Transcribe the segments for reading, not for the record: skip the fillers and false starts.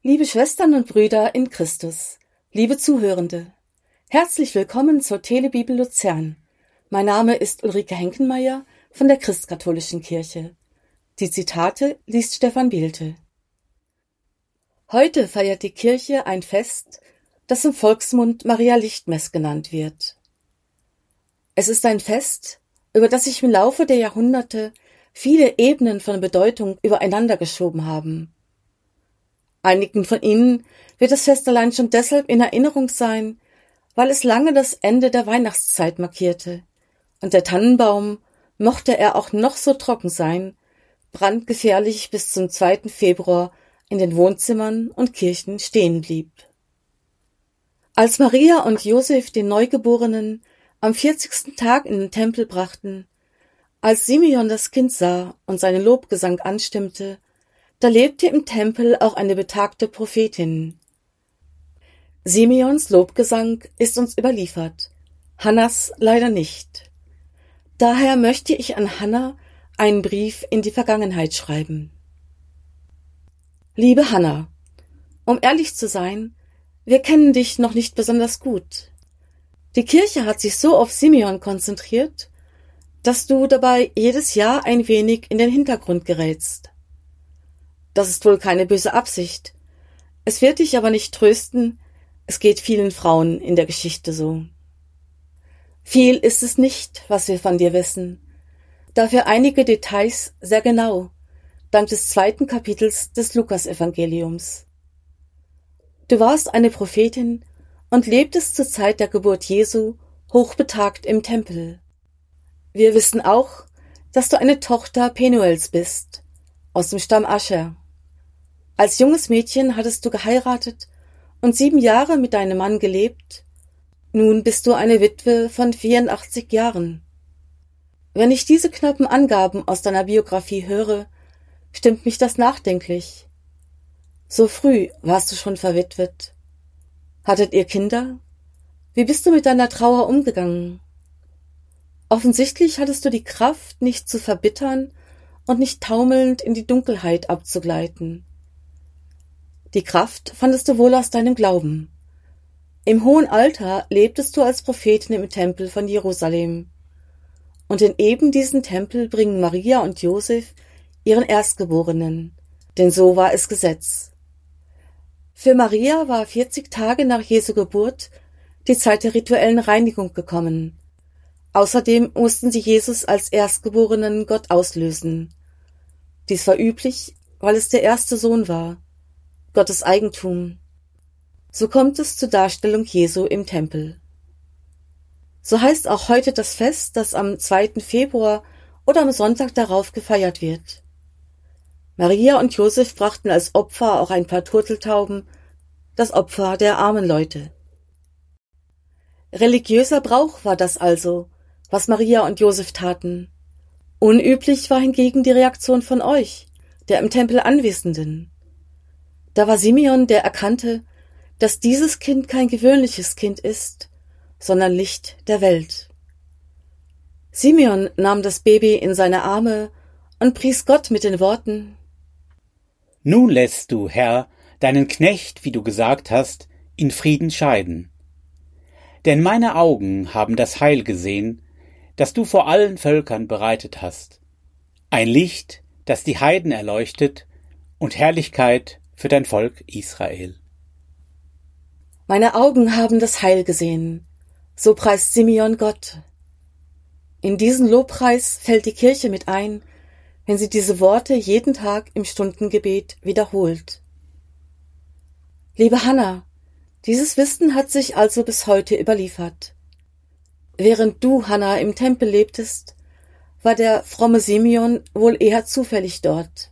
Liebe Schwestern und Brüder in Christus, liebe Zuhörende, herzlich willkommen zur Telebibel Luzern. Mein Name ist Ulrike Henkenmeier von der Christkatholischen Kirche. Die Zitate liest Stefan Bielte. Heute feiert die Kirche ein Fest, das im Volksmund Maria-Lichtmess genannt wird. Es ist ein Fest, über das sich im Laufe der Jahrhunderte viele Ebenen von Bedeutung übereinander geschoben haben. Einigen von ihnen wird das Fest allein schon deshalb in Erinnerung sein, weil es lange das Ende der Weihnachtszeit markierte, und der Tannenbaum, mochte er auch noch so trocken sein, brandgefährlich bis zum 2. Februar in den Wohnzimmern und Kirchen stehen blieb. Als Maria und Josef den Neugeborenen am 40. Tag in den Tempel brachten, als Simeon das Kind sah und seinen Lobgesang anstimmte, da lebte im Tempel auch eine betagte Prophetin. Simeons Lobgesang ist uns überliefert, Hannas leider nicht. Daher möchte ich an Hanna einen Brief in die Vergangenheit schreiben. Liebe Hanna, um ehrlich zu sein, wir kennen dich noch nicht besonders gut. Die Kirche hat sich so auf Simeon konzentriert, dass du dabei jedes Jahr ein wenig in den Hintergrund gerätst. Das ist wohl keine böse Absicht. Es wird dich aber nicht trösten, es geht vielen Frauen in der Geschichte so. Viel ist es nicht, was wir von dir wissen. Dafür einige Details sehr genau, dank des 2. Kapitels des Lukasevangeliums. Du warst eine Prophetin und lebtest zur Zeit der Geburt Jesu hochbetagt im Tempel. Wir wissen auch, dass du eine Tochter Penuels bist, aus dem Stamm Ascher. Als junges Mädchen hattest du geheiratet und 7 Jahre mit deinem Mann gelebt. Nun bist du eine Witwe von 84 Jahren. Wenn ich diese knappen Angaben aus deiner Biografie höre, stimmt mich das nachdenklich. So früh warst du schon verwitwet. Hattet ihr Kinder? Wie bist du mit deiner Trauer umgegangen? Offensichtlich hattest du die Kraft, nicht zu verbittern und nicht taumelnd in die Dunkelheit abzugleiten. Die Kraft fandest du wohl aus deinem Glauben. Im hohen Alter lebtest du als Prophetin im Tempel von Jerusalem. Und in eben diesen Tempel bringen Maria und Josef ihren Erstgeborenen, denn so war es Gesetz. Für Maria war 40 Tage nach Jesu Geburt die Zeit der rituellen Reinigung gekommen. Außerdem mussten sie Jesus als Erstgeborenen Gott auslösen. Dies war üblich, weil es der erste Sohn war, Gottes Eigentum. So kommt es zur Darstellung Jesu im Tempel. So heißt auch heute das Fest, das am 2. Februar oder am Sonntag darauf gefeiert wird. Maria und Josef brachten als Opfer auch ein paar Turteltauben, das Opfer der armen Leute. Religiöser Brauch war das also, was Maria und Josef taten. Unüblich war hingegen die Reaktion von euch, der im Tempel Anwesenden. Da war Simeon, der erkannte, dass dieses Kind kein gewöhnliches Kind ist, sondern Licht der Welt. Simeon nahm das Baby in seine Arme und pries Gott mit den Worten: Nun lässt du, Herr, deinen Knecht, wie du gesagt hast, in Frieden scheiden. Denn meine Augen haben das Heil gesehen, das du vor allen Völkern bereitet hast. Ein Licht, das die Heiden erleuchtet, und Herrlichkeit für dein Volk Israel. Meine Augen haben das Heil gesehen, so preist Simeon Gott. In diesen Lobpreis fällt die Kirche mit ein, wenn sie diese Worte jeden Tag im Stundengebet wiederholt. Liebe Hanna, dieses Wissen hat sich also bis heute überliefert. Während du, Hanna, im Tempel lebtest, war der fromme Simeon wohl eher zufällig dort.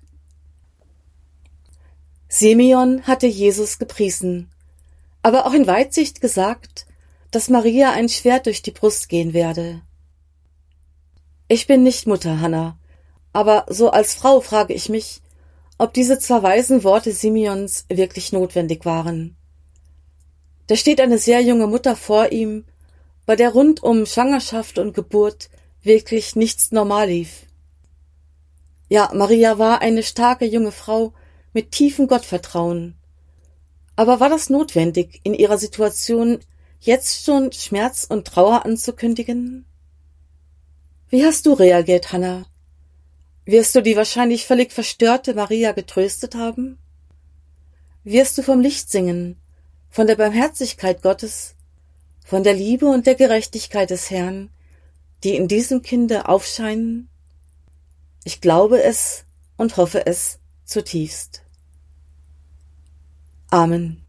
Simeon hatte Jesus gepriesen, aber auch in Weitsicht gesagt, dass Maria ein Schwert durch die Brust gehen werde. Ich bin nicht Mutter, Hanna, aber so als Frau frage ich mich, ob diese 2 weisen Worte Simeons wirklich notwendig waren. Da steht eine sehr junge Mutter vor ihm, bei der rund um Schwangerschaft und Geburt wirklich nichts normal lief. Ja, Maria war eine starke junge Frau mit tiefem Gottvertrauen. Aber war das notwendig, in ihrer Situation jetzt schon Schmerz und Trauer anzukündigen? Wie hast du reagiert, Hannah? Wirst du die wahrscheinlich völlig verstörte Maria getröstet haben? Wirst du vom Licht singen, von der Barmherzigkeit Gottes, von der Liebe und der Gerechtigkeit des Herrn, die in diesem Kinde aufscheinen? Ich glaube es und hoffe es zutiefst. Amen.